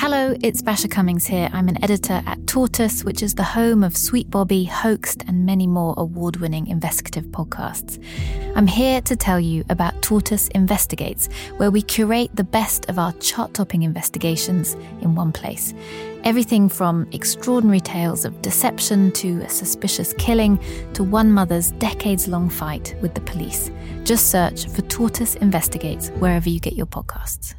Hello, it's Basha Cummings here. I'm an editor at Tortoise, which is the home of Sweet Bobby, Hoaxed, and many more award-winning investigative podcasts. I'm here to tell you about Tortoise Investigates, where we curate the best of our chart-topping investigations in one place. Everything from extraordinary tales of deception to a suspicious killing to one mother's decades-long fight with the police. Just search for Tortoise Investigates wherever you get your podcasts.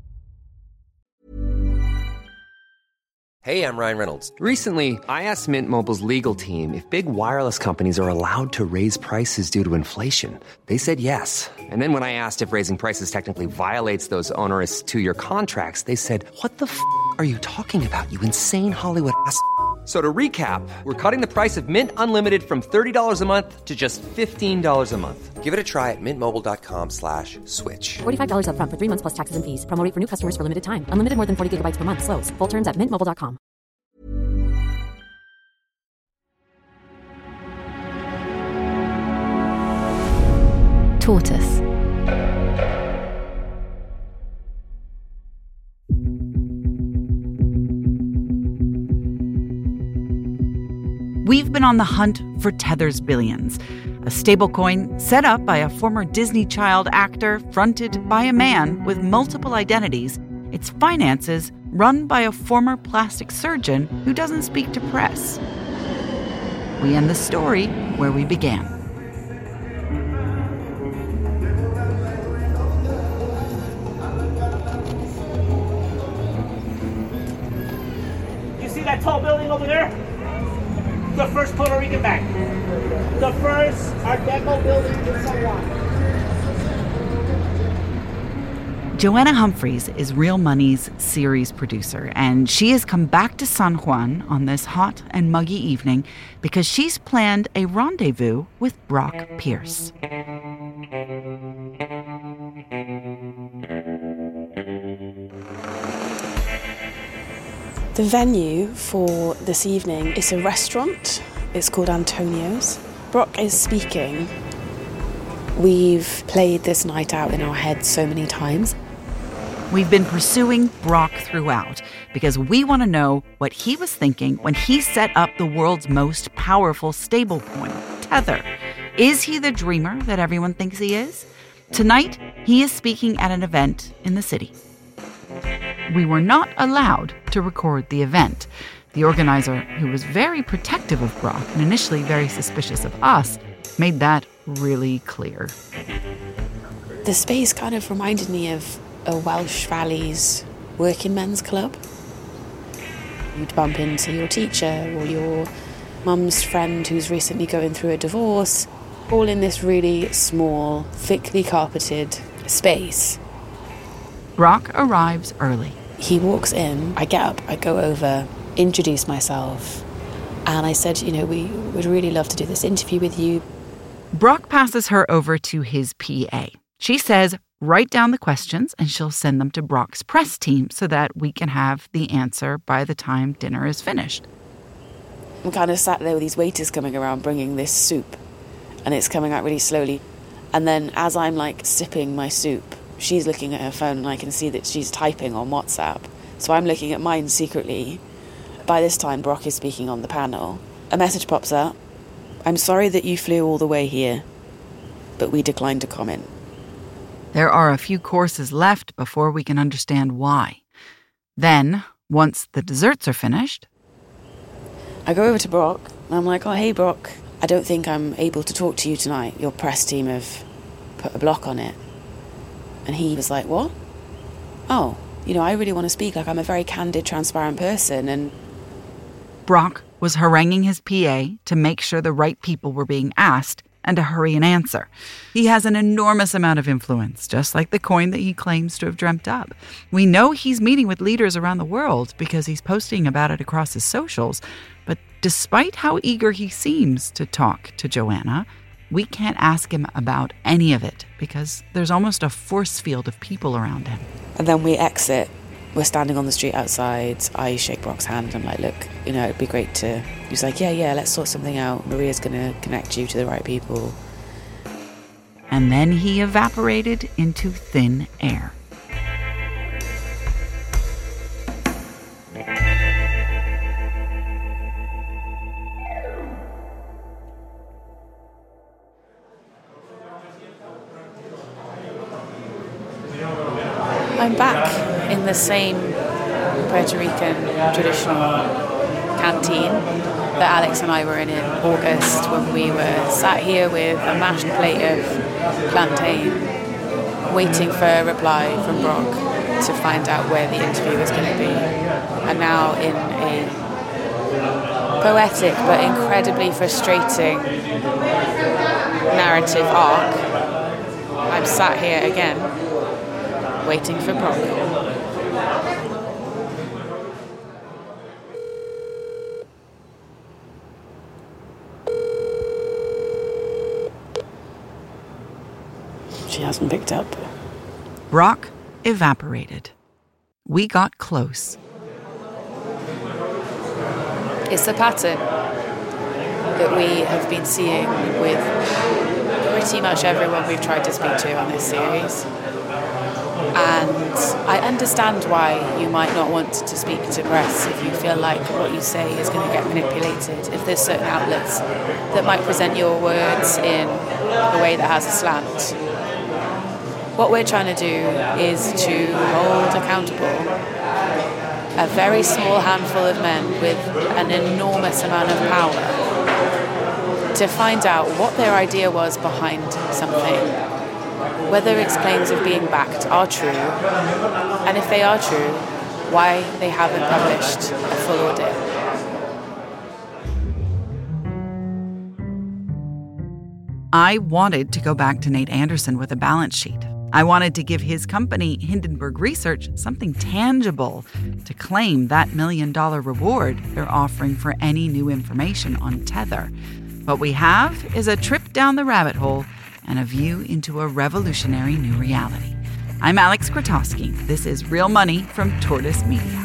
Hey, I'm Ryan Reynolds. Recently, I asked Mint Mobile's legal team if big wireless companies are allowed to raise prices due to inflation. They said yes. And then when I asked if raising prices technically violates those onerous two-year contracts, they said, "What the f*** are you talking about, you insane Hollywood ass?" So to recap, we're cutting the price of Mint Unlimited from $30 a month to just $15 a month. Give it a try at mintmobile.com/switch. $45 up front for 3 months plus taxes and fees. Promo rate for new customers for limited time. Unlimited more than 40 gigabytes per month. Slows full terms at mintmobile.com. Tortoise. We've been on the hunt for Tether's Billions, a stablecoin set up by a former Disney child actor fronted by a man with multiple identities. Its finances run by a former plastic surgeon who doesn't speak to press. We end the story where we began. You see that tall building over there? The first Puerto Rican bank. The first Art Deco building in San Juan. Joanna Humphreys is Real Money's series producer, and she has come back to San Juan on this hot and muggy evening because she's planned a rendezvous with Brock Pierce. The venue for this evening is a restaurant. It's called Antonio's. Brock is speaking. We've played this night out in our heads so many times. We've been pursuing Brock throughout because we want to know what he was thinking when he set up the world's most powerful stablecoin, Tether. Is he the dreamer that everyone thinks he is? Tonight, he is speaking at an event in the city. We were not allowed to record the event. The organizer, who was very protective of Brock and initially very suspicious of us, made that really clear. The space kind of reminded me of a Welsh Valleys working men's club. You'd bump into your teacher or your mum's friend who's recently going through a divorce, all in this really small, thickly carpeted space. Brock arrives early. He walks in, I get up, I go over, introduce myself, and I said, we would really love to do this interview with you. Brock passes her over to his PA. She says, write down the questions and she'll send them to Brock's press team so that we can have the answer by the time dinner is finished. I'm kind of sat there with these waiters coming around bringing this soup, and it's coming out really slowly. And then as I'm sipping my soup, she's looking at her phone and I can see that she's typing on WhatsApp. So I'm looking at mine secretly. By this time, Brock is speaking on the panel. A message pops up. I'm sorry that you flew all the way here, but we declined to comment. There are a few courses left before we can understand why. Then, once the desserts are finished, I go over to Brock and I'm like, oh, hey, Brock, I don't think I'm able to talk to you tonight. Your press team have put a block on it. And he was like, what? Oh, I really want to speak. I'm a very candid, transparent person. And Brock was haranguing his PA to make sure the right people were being asked and to hurry and answer. He has an enormous amount of influence, just like the coin that he claims to have dreamt up. We know he's meeting with leaders around the world because he's posting about it across his socials. But despite how eager he seems to talk to Joanna, we can't ask him about any of it because there's almost a force field of people around him. And then we exit. We're standing on the street outside. I shake Brock's hand. I'm like, look, it'd be great to... He's like, yeah, let's sort something out. Maria's going to connect you to the right people. And then he evaporated into thin air. I'm back in the same Puerto Rican traditional canteen that Alex and I were in August when we were sat here with a mashed plate of plantain, waiting for a reply from Brock to find out where the interview was going to be. And now in a poetic but incredibly frustrating narrative arc, I'm sat here again, waiting for Brock. She hasn't picked up. Brock evaporated. We got close. It's a pattern that we have been seeing with pretty much everyone we've tried to speak to on this series. And I understand why you might not want to speak to press if you feel like what you say is going to get manipulated, if there's certain outlets that might present your words in a way that has a slant. What we're trying to do is to hold accountable a very small handful of men with an enormous amount of power to find out what their idea was behind something, whether its claims of being backed are true, and if they are true, why they haven't published a full audit. I wanted to go back to Nate Anderson with a balance sheet. I wanted to give his company, Hindenburg Research, something tangible to claim that $1 million reward they're offering for any new information on Tether. What we have is a trip down the rabbit hole and a view into a revolutionary new reality. I'm Alex Krotowski. This is Real Money from Tortoise Media.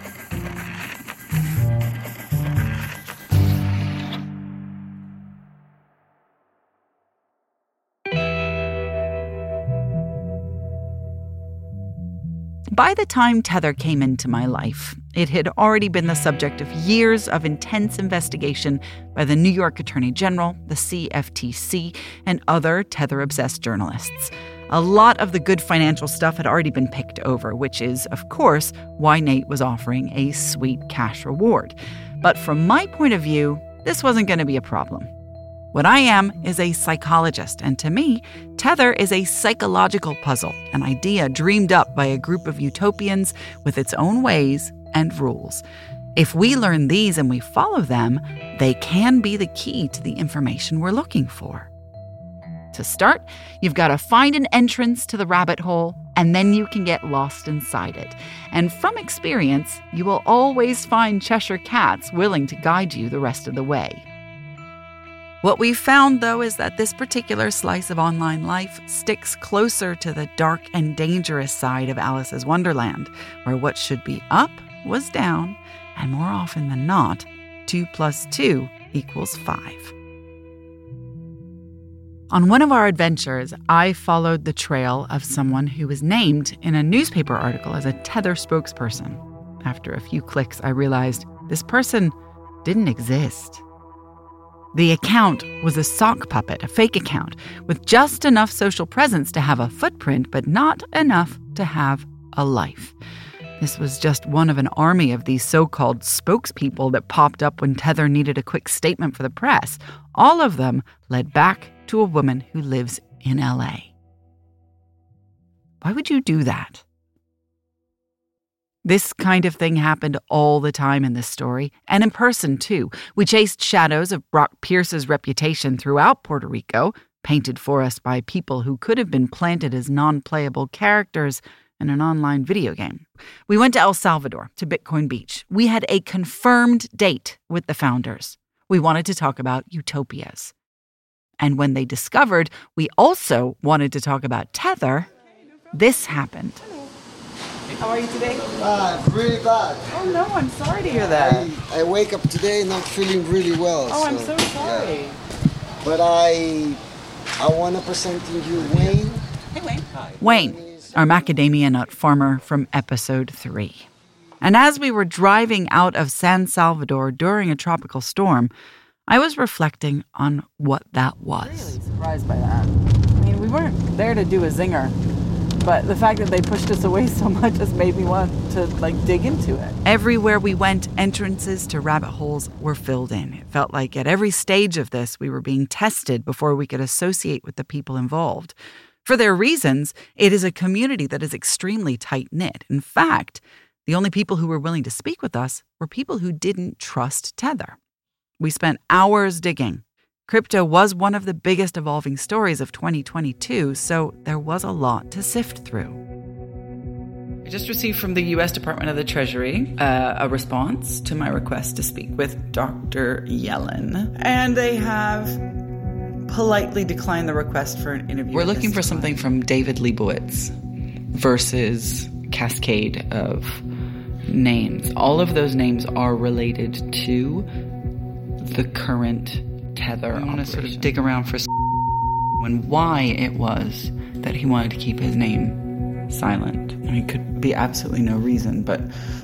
By the time Tether came into my life, it had already been the subject of years of intense investigation by the New York Attorney General, the CFTC, and other Tether-obsessed journalists. A lot of the good financial stuff had already been picked over, which is, of course, why Nate was offering a sweet cash reward. But from my point of view, this wasn't going to be a problem. What I am is a psychologist, and to me, Tether is a psychological puzzle, an idea dreamed up by a group of utopians with its own ways and rules. If we learn these and we follow them, they can be the key to the information we're looking for. To start, you've got to find an entrance to the rabbit hole, and then you can get lost inside it. And from experience, you will always find Cheshire cats willing to guide you the rest of the way. What we've found, though, is that this particular slice of online life sticks closer to the dark and dangerous side of Alice's Wonderland, where what should be up was down, and more often than not, 2 + 2 = 5. On one of our adventures, I followed the trail of someone who was named in a newspaper article as a Tether spokesperson. After a few clicks, I realized this person didn't exist. The account was a sock puppet, a fake account, with just enough social presence to have a footprint, but not enough to have a life. This was just one of an army of these so-called spokespeople that popped up when Tether needed a quick statement for the press. All of them led back to a woman who lives in LA. Why would you do that? This kind of thing happened all the time in this story, and in person, too. We chased shadows of Brock Pierce's reputation throughout Puerto Rico, painted for us by people who could have been planted as non-playable characters in an online video game. We went to El Salvador, to Bitcoin Beach. We had a confirmed date with the founders. We wanted to talk about utopias. And when they discovered we also wanted to talk about Tether, this happened. How are you today? Really bad. Oh no, I'm sorry to hear that. I wake up today not feeling really well. Oh, I'm so sorry. Yeah. But I want to present to you Wayne. Hey, Wayne. Hi. Wayne, our macadamia nut farmer from episode 3. And as we were driving out of San Salvador during a tropical storm, I was reflecting on what that was. Really surprised by that. I mean, we weren't there to do a zinger. but the fact that they pushed us away so much just made me want to dig into it. Everywhere we went, entrances to rabbit holes were filled in. It felt like at every stage of this, we were being tested before we could associate with the people involved. For their reasons, it is a community that is extremely tight-knit. In fact, the only people who were willing to speak with us were people who didn't trust Tether. We spent hours digging. Crypto was one of the biggest evolving stories of 2022, so there was a lot to sift through. I just received from the U.S. Department of the Treasury a response to my request to speak with Dr. Yellen, and they have politely declined the request for an interview. We're looking for something from David Leibowitz versus cascade of names. All of those names are related to the current Tether. I want to sort of dig around for and why it was that he wanted to keep his name silent. I mean, it could be absolutely no reason, but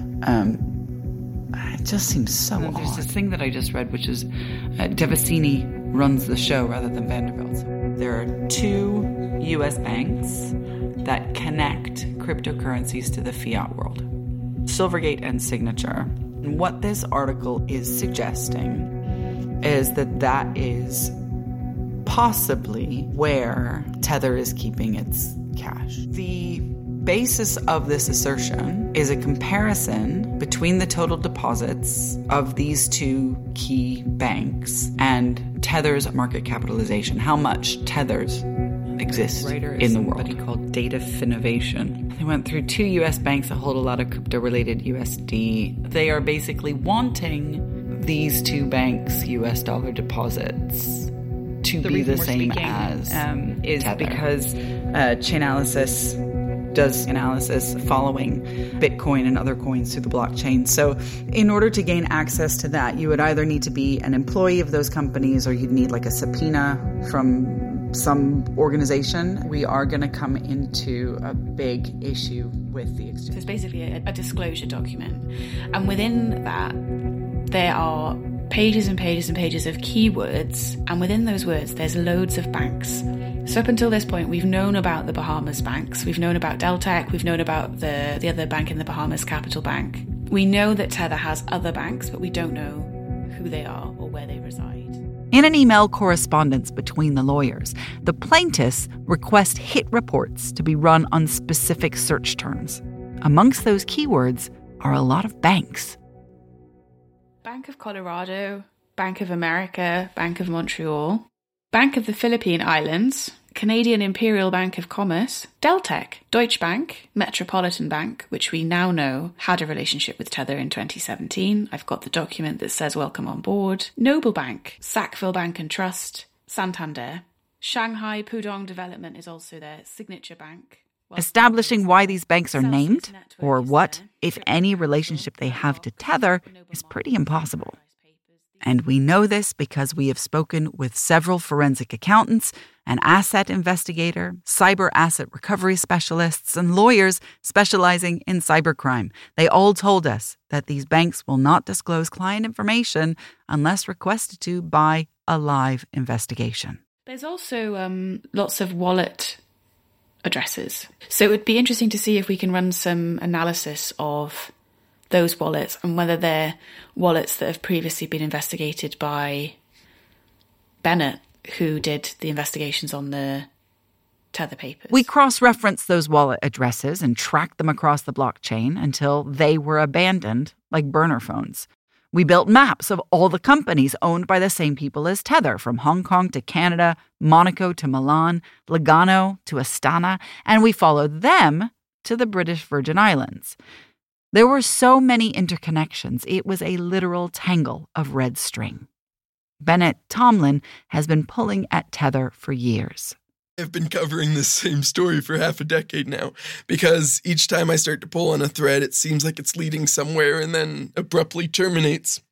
it just seems so odd. There's this thing that I just read, which is Devasini runs the show rather than Vanderbilt. So there are 2 U.S. banks that connect cryptocurrencies to the fiat world, Silvergate and Signature. And what this article is suggesting is that is possibly where Tether is keeping its cash. The basis of this assertion is a comparison between the total deposits of these 2 key banks and Tether's market capitalization, how much Tethers exist in the world. Somebody called Data Finovation. They went through 2 U.S. banks that hold a lot of crypto-related USD. They are basically wanting these 2 banks' U.S. dollar deposits to be the same as is Tether. Because Chainalysis does analysis following Bitcoin and other coins through the blockchain. So in order to gain access to that, you would either need to be an employee of those companies or you'd need like a subpoena from some organization. We are going to come into a big issue with the exchange. So it's basically a disclosure document. And within that, there are pages and pages and pages of keywords, and within those words there's loads of banks. So up until this point, we've known about the Bahamas banks, we've known about Deltec, we've known about the other bank in the Bahamas, Capital Bank. We know that Tether has other banks, but we don't know who they are or where they reside. In an email correspondence between the lawyers, the plaintiffs request hit reports to be run on specific search terms. Amongst those keywords are a lot of banks. Bank of Colorado, Bank of America, Bank of Montreal, Bank of the Philippine Islands, Canadian Imperial Bank of Commerce, Deltec, Deutsche Bank, Metropolitan Bank, which we now know had a relationship with Tether in 2017. I've got the document that says welcome on board. Noble Bank, Sackville Bank and Trust, Santander, Shanghai Pudong Development is also there, Signature Bank. Establishing why these banks are named, or what, if any, relationship they have to Tether, is pretty impossible. And we know this because we have spoken with several forensic accountants, an asset investigator, cyber asset recovery specialists, and lawyers specializing in cybercrime. They all told us that these banks will not disclose client information unless requested to by a live investigation. There's also lots of wallet addresses. So it would be interesting to see if we can run some analysis of those wallets and whether they're wallets that have previously been investigated by Bennett, who did the investigations on the Tether papers. We cross-referenced those wallet addresses and tracked them across the blockchain until they were abandoned like burner phones. We built maps of all the companies owned by the same people as Tether, from Hong Kong to Canada, Monaco to Milan, Lugano to Astana, and we followed them to the British Virgin Islands. There were so many interconnections, it was a literal tangle of red string. Bennett Tomlin has been pulling at Tether for years. I've been covering this same story for half a decade now, because each time I start to pull on a thread, it seems like it's leading somewhere and then abruptly terminates.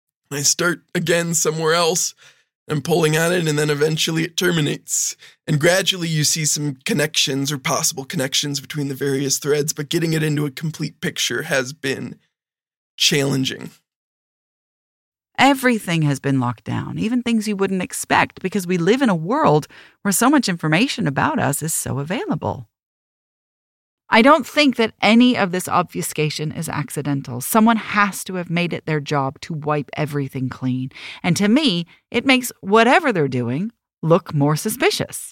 I start again somewhere else, and pulling on it, and then eventually it terminates. And gradually you see some connections or possible connections between the various threads, but getting it into a complete picture has been challenging. Everything has been locked down, even things you wouldn't expect, because we live in a world where so much information about us is so available. I don't think that any of this obfuscation is accidental. Someone has to have made it their job to wipe everything clean. And to me, it makes whatever they're doing look more suspicious.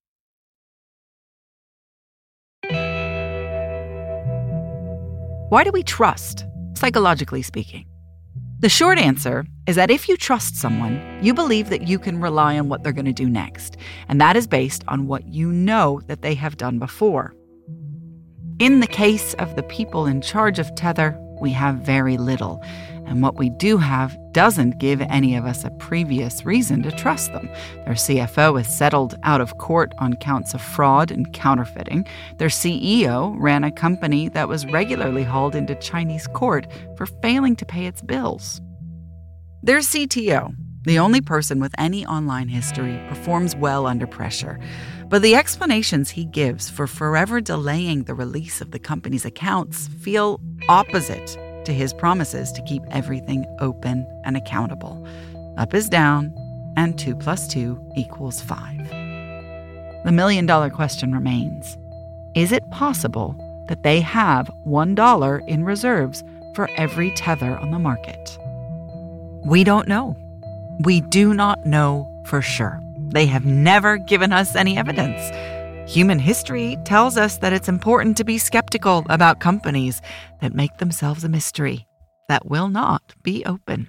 Why do we trust, psychologically speaking? The short answer is that if you trust someone, you believe that you can rely on what they're going to do next. And that is based on what you know that they have done before. In the case of the people in charge of Tether, we have very little. And what we do have doesn't give any of us a previous reason to trust them. Their CFO is settled out of court on counts of fraud and counterfeiting. Their CEO ran a company that was regularly hauled into Chinese court for failing to pay its bills. Their CTO, the only person with any online history, performs well under pressure. But the explanations he gives for forever delaying the release of the company's accounts feel opposite to his promises to keep everything open and accountable. Up is down, and 2 + 2 = 5. The million-dollar question remains, is it possible that they have $1 in reserves for every Tether on the market? We don't know. We do not know for sure. They have never given us any evidence. Human history tells us that it's important to be skeptical about companies that make themselves a mystery that will not be open.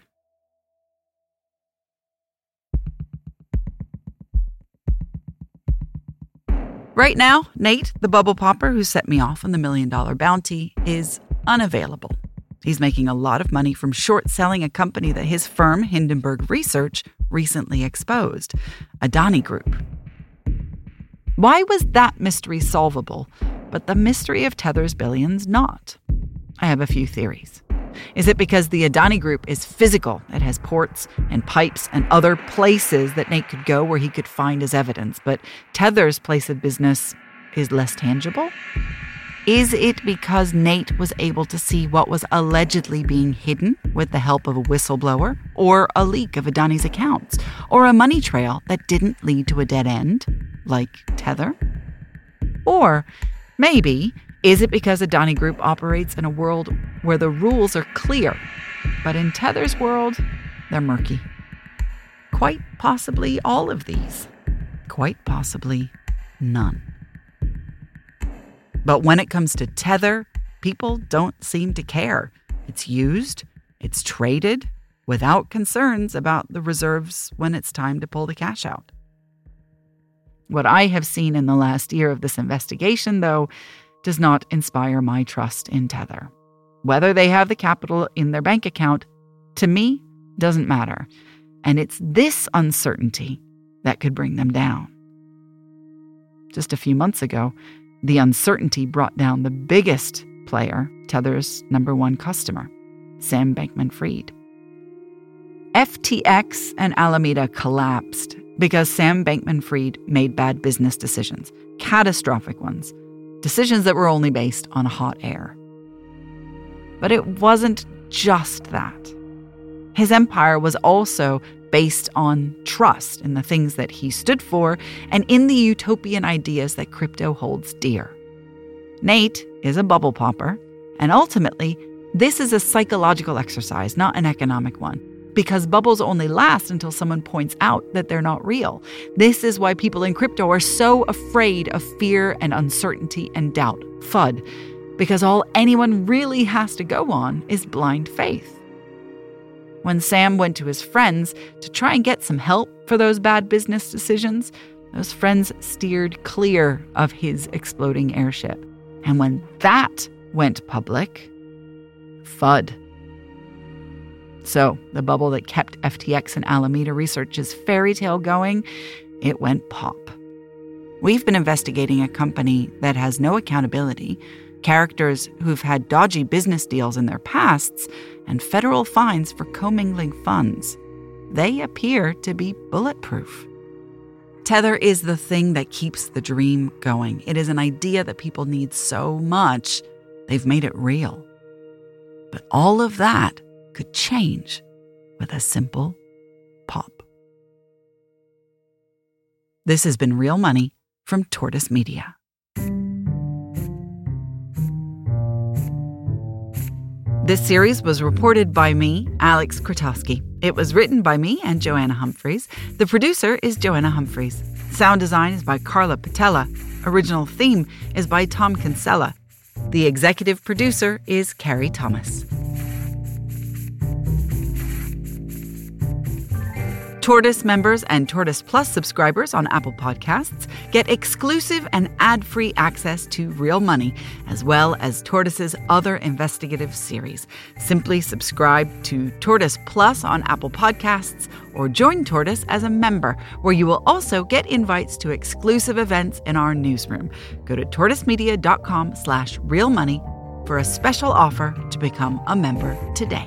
Right now, Nate, the bubble popper who set me off on the $1 million bounty, is unavailable. He's making a lot of money from short-selling a company that his firm, Hindenburg Research, recently exposed, Adani Group. Why was that mystery solvable, but the mystery of Tether's billions not? I have a few theories. Is it because the Adani Group is physical? It has ports and pipes and other places that Nate could go where he could find his evidence, but Tether's place of business is less tangible? Is it because Nate was able to see what was allegedly being hidden with the help of a whistleblower, or a leak of Adani's accounts, or a money trail that didn't lead to a dead end, like Tether? Or maybe, is it because Adani Group operates in a world where the rules are clear, but in Tether's world, they're murky? Quite possibly all of these. Quite possibly none. But when it comes to Tether, people don't seem to care. It's used, it's traded, without concerns about the reserves when it's time to pull the cash out. What I have seen in the last year of this investigation, though, does not inspire my trust in Tether. Whether they have the capital in their bank account, to me, doesn't matter. And it's this uncertainty that could bring them down. Just a few months ago, the uncertainty brought down the biggest player, Tether's #1 customer, Sam Bankman-Fried. FTX and Alameda collapsed because Sam Bankman-Fried made bad business decisions, catastrophic ones, decisions that were only based on hot air. But it wasn't just that. His empire was also based on trust in the things that he stood for and in the utopian ideas that crypto holds dear. Nate is a bubble popper, and ultimately, this is a psychological exercise, not an economic one, because bubbles only last until someone points out that they're not real. This is why people in crypto are so afraid of fear and uncertainty and doubt, FUD, because all anyone really has to go on is blind faith. When Sam went to his friends to try and get some help for those bad business decisions, those friends steered clear of his exploding airship. And when that went public, FUD. So the bubble that kept FTX and Alameda Research's fairy tale going, it went pop. We've been investigating a company that has no accountability, characters who've had dodgy business deals in their pasts, and federal fines for commingling funds. They appear to be bulletproof. Tether is the thing that keeps the dream going. It is an idea that people need so much, they've made it real. But all of that could change with a simple pop. This has been Real Money from Tortoise Media. This series was reported by me, Alex Krotowski. It was written by me and Joanna Humphreys. The producer is Joanna Humphreys. Sound design is by Carla Patella. Original theme is by Tom Kinsella. The executive producer is Carrie Thomas. Tortoise members and Tortoise Plus subscribers on Apple Podcasts get exclusive and ad-free access to Real Money, as well as Tortoise's other investigative series. Simply subscribe to Tortoise Plus on Apple Podcasts or join Tortoise as a member, where you will also get invites to exclusive events in our newsroom. Go to tortoisemedia.com/realmoney for a special offer to become a member today.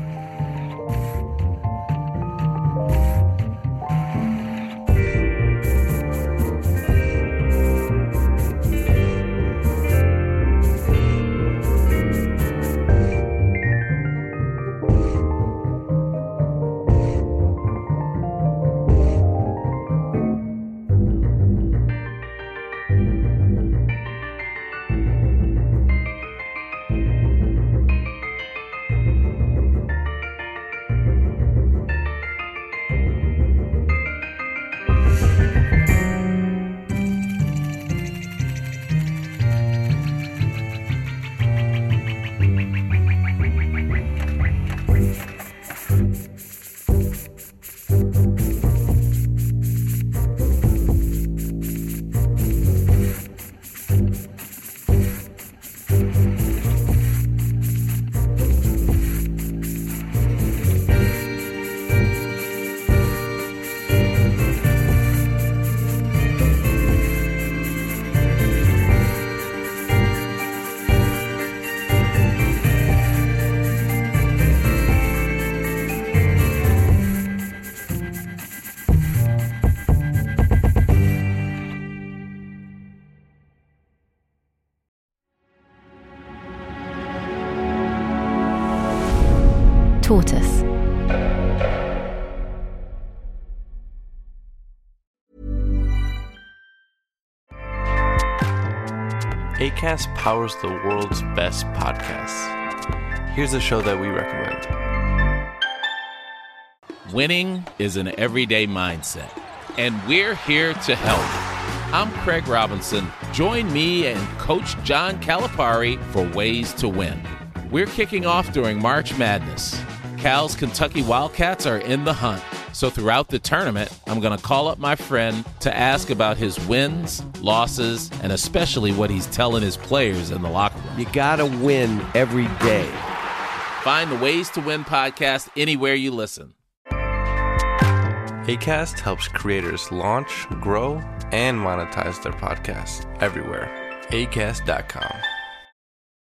Tortoise. Acast powers the world's best podcasts. Here's a show that we recommend. Winning is an everyday mindset, and we're here to help. I'm Craig Robinson. Join me and Coach John Calipari for Ways to Win. We're kicking off during March Madness. Cal's Kentucky Wildcats are in the hunt. So throughout the tournament, I'm going to call up my friend to ask about his wins, losses, and especially what he's telling his players in the locker room. You got to win every day. Find the Ways to Win podcast anywhere you listen. Acast helps creators launch, grow, and monetize their podcasts everywhere. Acast.com.